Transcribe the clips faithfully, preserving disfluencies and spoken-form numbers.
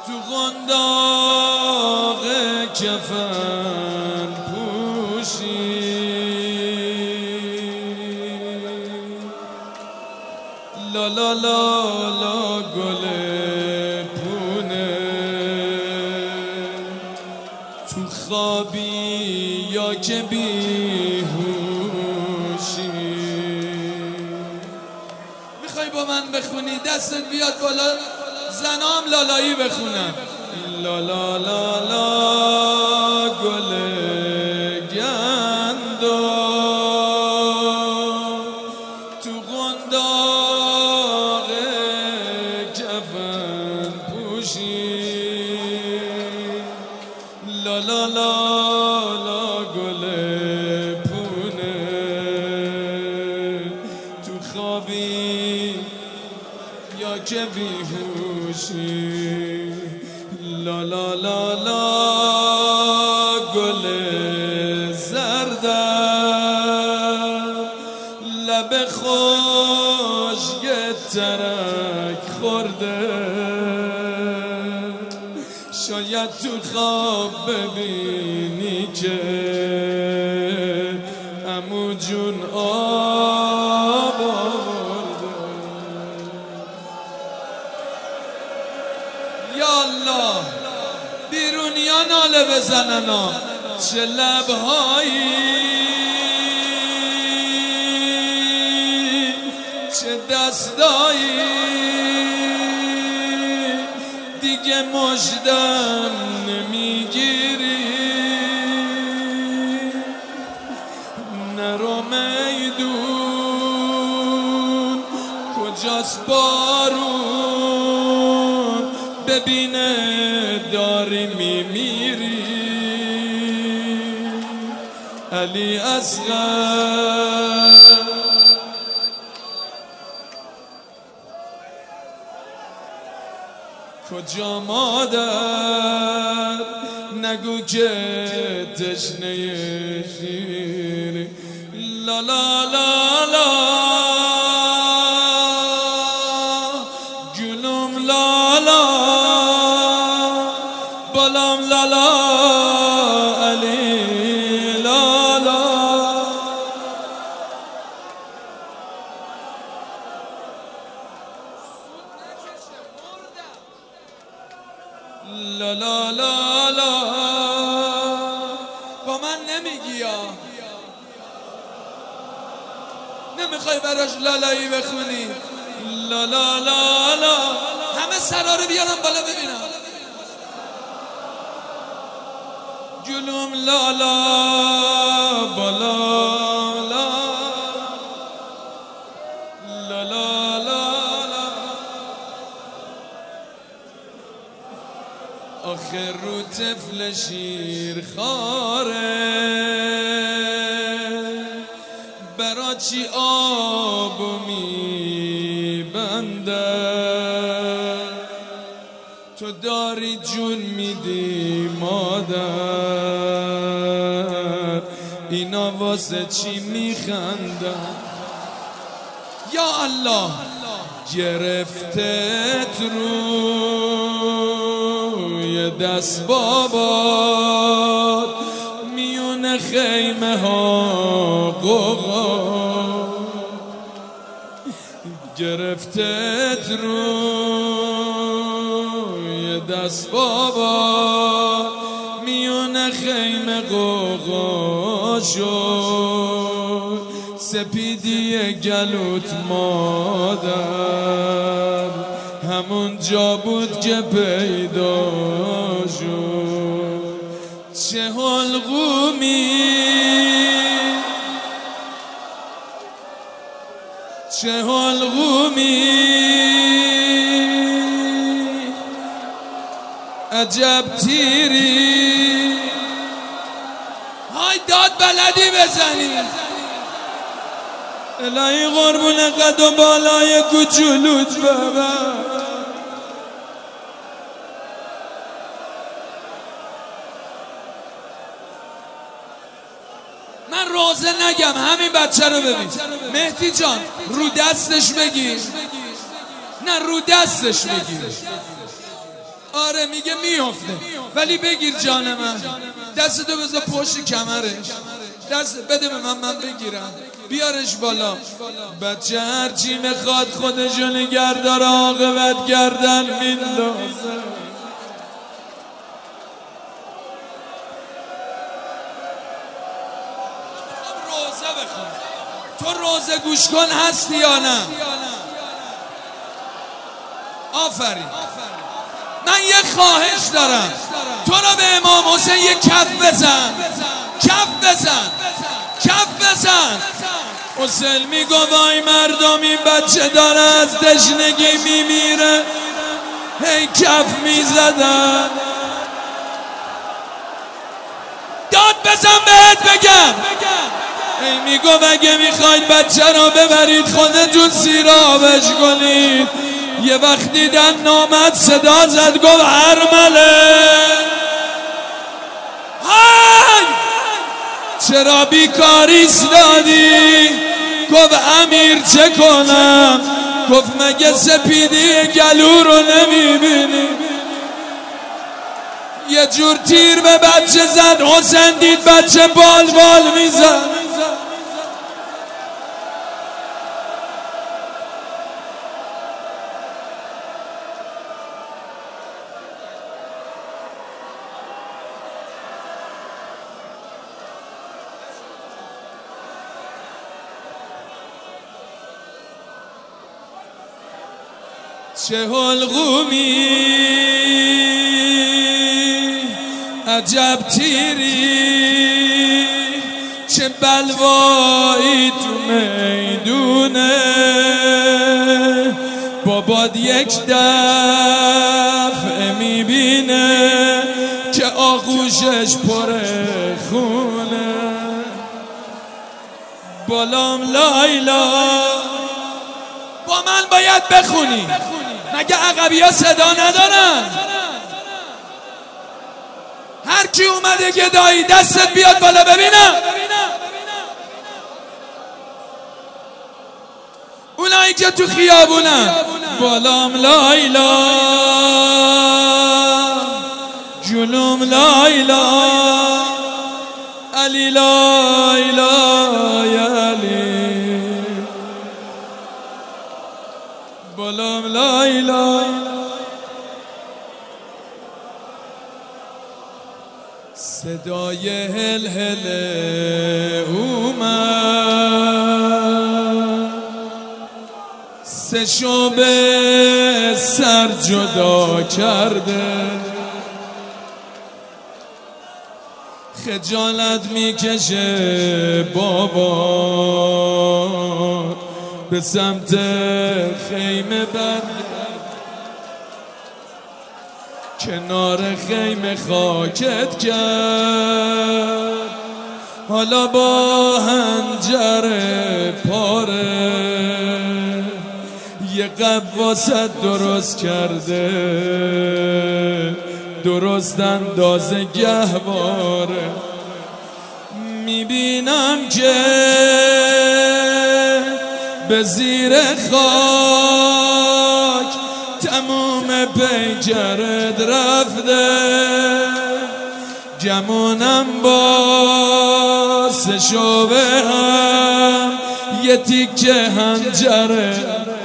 تو قنداق کفن پوشی لا لا لا لا گل پونه تو خوابی یا که بیهوشی میخوای با من بخونی دستت بیاد بالا زنام لالایی بخونم لا لا لا لا گل گندو تو قنداق کفن پوشی لا لا لا لا گل پونه تو خوابی یا که بیهوشی لا لا لا لا گل زردم لب خشک ترک خورده شاید تو خواب ببینی که عمو جون آب آورده یا الله بیرونیا ناله بزننا چه لبهایی چه دستایی دیگه مژدم نمیگیری نرو میدون کجاست بارون ببینه داری میمیری علی اصغر کجا مادر نگو که تشنه شیری لا لا لا لا گلوم لا لا بالام لا لا علی لا لا لا لا لا لا با من نمیگی یا نمیخوای براش لالایی بخونی لا لا لا لا همه سرا رو بیارم بالا ببینم گلوم لا لا بالا لا لا لا لا آخر رو طفل شیر خاره برا چی آبو میبنده تو داری جون میدی مادر اینا واسه چی میخندن یا الله گرفتت روی دست بابات میون خیمه ها قوقا گرفتت روی دست بابات میون خیمه قوقا شد سپیدی گلوت مادر همون جا بود که پیدا شد چه حلقومی چه حلقومی عجب تیری های داد بلدی بزنی الهی قربون قد و بالای کوچولوت ببر من روزه نگم همین بچه رو ببین مهدی جان رو دستش بگیر نه رو دستش بگیر آره میگه میفته، ولی بگیر جان من، دستتو بذار پشت کمرش، دست بده به من، من بگیرم، بیارش بالا. بچه هرچی میخواد خودشو نگه داره، عاقبت گردن میندازه. روزه بخون. تو روزه گوش کن هستی یا نه؟ آفرین. من یه خواهش دارم، تو را به امام حسین یه کف بزن، کف بزن، کف بزن. حسین میگو وای مردم این بچه داره از تشنگی میمیره، هی کف میزدن. داد بزن بهت بگم. هی میگو اگه میخواید بچه را ببرید خودتون زیر آبش کنید. یه وقت دیدن نامد صدا زد گفت ارمله، های چرا بیکاری دادی؟ گفت امیر چه کنم؟ گفت مگه سپیدی گلو رو نمیبینی؟ یه جور تیر به بچه زد. حسین دید بچه بال بال میزد. چه حلقومی عجب تیری، چه بلوایی تو میدونه. باباد یک دفعه میبینه که آغوشش پر خونه. بالام لایلا با من باید بخونی، مگه عقبی ها صدا ندارن؟ هر کی اومده گدایی دستت بیاد بالا ببینم. اونایی که تو خیابونن. بالام لایلا جلوم لایلا علی لایلا یا علی. بالام لایلا صدای هل هل اومد، سه شعبه سر جدا کرده. خجالت میکشه بابا به سمت خیمه برگرد. کنار خیمه خاکت کرد، حالا با هنجر پاره یه قب واسه درست کرده، درست اندازه گهواره. میبینم که به زیر خاک تموم پیکرت رفته. گمونم با سه شعبه هم یه تیکه هنجره.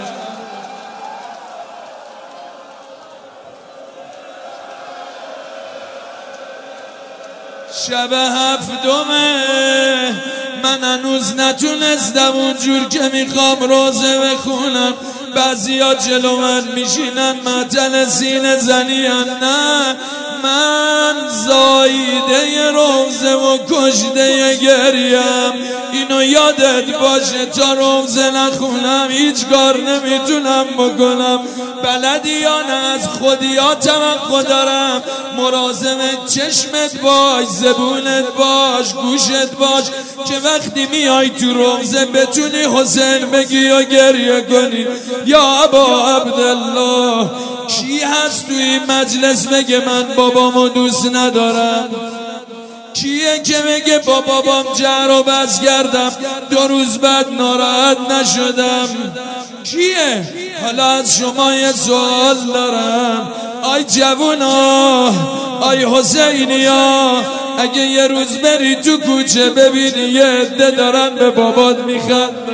شب هفتمه من هنوز نتونستم اونجور که میخوام روزه بخونم. بعضی ها جلو من میشینن معطل سینه زنین، نه من زاییده روزه و کشته گریم. اینو یادت باشه تا روزه نخونم هیچ کار نمیتونم بکنم. بلدی یا نه از خودی ها توقع دارم. مراقب چشمت باش، زبونت باش، گوشت باش که وقتی میای تو روزه بتونی حسین بگی و گریه کنی. یا ابا عبدالله کی هست تو این مجلس بگه من بابامو دوست ندارم؟ کیه که بگه با بابام جر و بس کردم دو روز بعد ناراحت نشدم؟ کیه؟ حالا از شما یه سوال دارم، آی جوونا آی حسینیا اگه یه روز بری تو کوچه ببینی یه عده دارن به بابات میخندن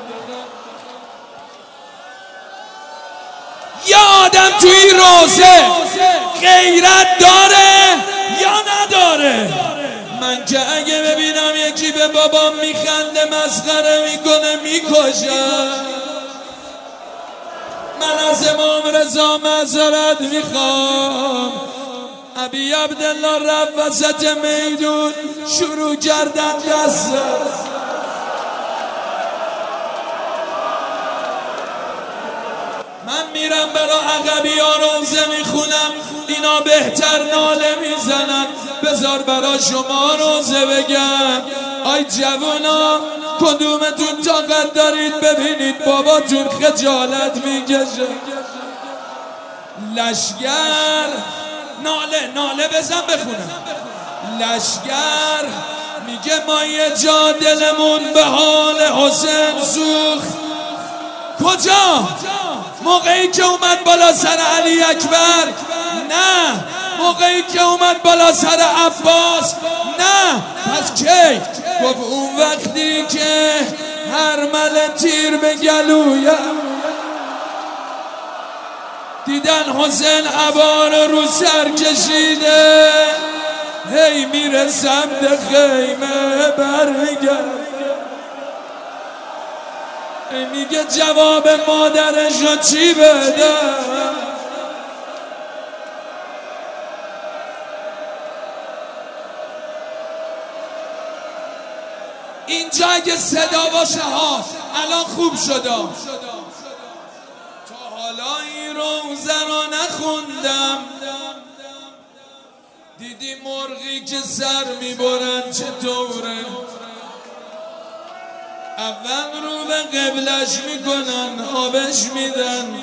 یا آدم توی این روزه غیرت داره یا نداره؟ من که اگه ببینم یکی به بابام میخنده مسخره میکنه میکشم. من از امام رضا معذرت میخوام. ابی عبدالله رفت وسط میدون شروع کردن دست من میرم برا عقبی ها روزه میخونم اینا بهتر ناله میزنن. بذار برا شما روزه بگم آی جوونا کدومتون طاقت دارید ببینید باباتون خجالت میکشه. لشگر ناله ناله بزن بخونم. لشگر میگه ما یه جا دلمون به حال حسین سوخت. کجا؟ موقعی که اومد بالا سر علی اکبر؟ نه. موقعی که اومد بالا سر عباس؟ نه. پس کی؟ گفت اون وقتی که هر مل تیر به گلویم دیدن حسین عبار رو سر کشیده هی میره سمت خیمه برمیگرد میگه جواب مادرش رو چی بده؟ اینجا اگه صدا باشه ها الان خوب شده. تا حالا این روزه رو نخوندم دیدی مرغی که سر میبرن چطوره؟ اول رو به قبلش میکنن آبش میدن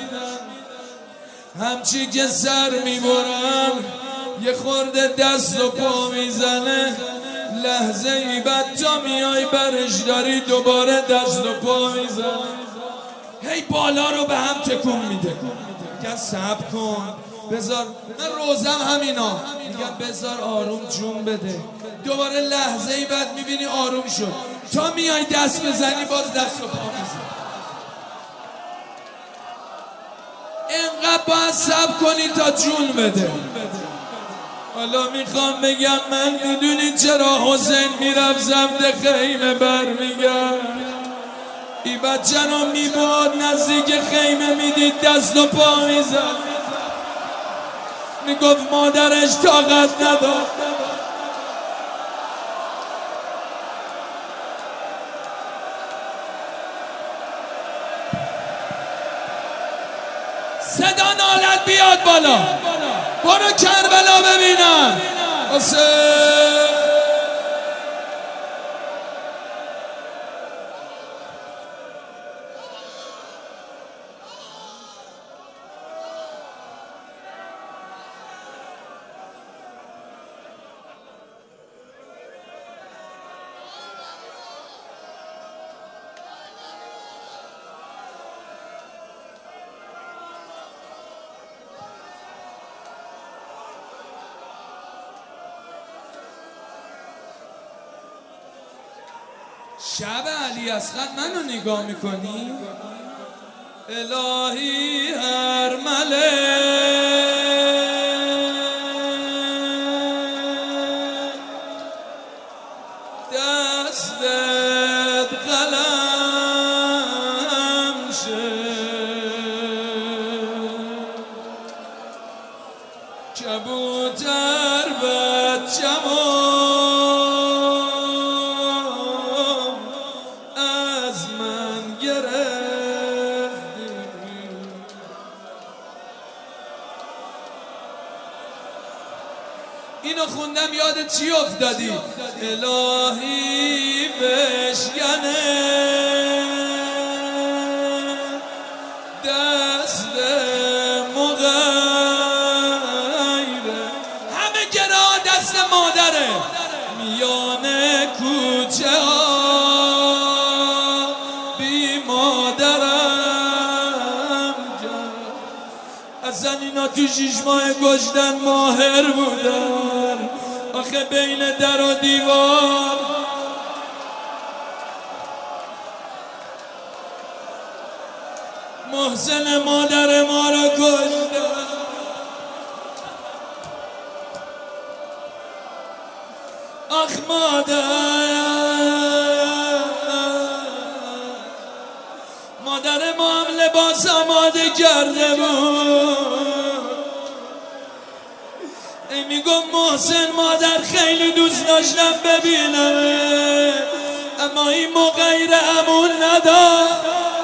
همچی که سر میبرن یه خورده دست و پا میزنه لحظه ای بعد تا میای برش داری دوباره دست و پا میزنه هی بالا رو به هم تکون میده. میگن صبر کن بذار من روزم همینا میگم بذار آروم جون بده. دوباره لحظه ای بعد میبینی آروم شد تا میای دست بزنی باز دست و پا میزنی. اینقدر باید صبر کنی تا جون بده. حالا میخوام بگم من میدونی چرا حسین میرفت سمت خیمه برمیگرد؟ ای بچه رو میباد نزدیک خیمه میدید دست و پا میزد میگفت مادرش طاقت نداد. صدا نالت بیاد بالا. برو کربلا ببینم حسین. شب علی اصغر منو نگاه میکنی؟ الهی هر ملک دستت قلم شه کبوتر بچه‌مو اینو خوندم یاد چی افتادی؟ الهی بشکنه دست مغیره همه گرا دست مادره میانه کوچه ها بی مادرم اصلا اینا اینا تو شیش ماه گشتن ماهر بودن. آخه بین در و دیوار محسن مادر ما را کشتن. آخ مادر، مادر ما هم لباس آماده کرده بود. ای میگم محسن مادر خیلی دوست داشتم ببینم، اما این موقع غیر امون نداشت.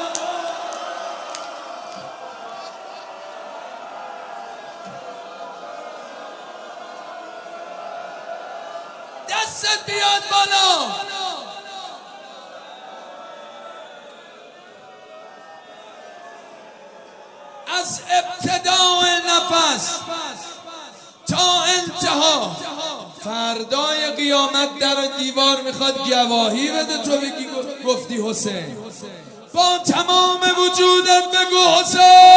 دستت بیاد بالا. از ابتداء نفس تا انتها فردای قیامت در دیوار میخواد گواهی بده، تو بگی گفتی حسین. با تمام وجودت بگو حسین.